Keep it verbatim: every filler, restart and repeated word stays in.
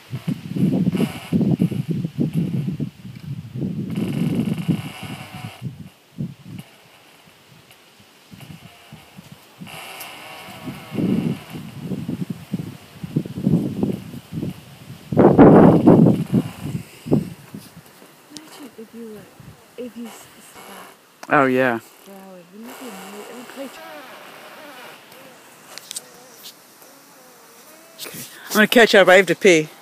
If you were, if you stopped. Oh yeah. For hours, wouldn't it be amazing? It would play. Okay. I'm gonna catch up. I have to pee.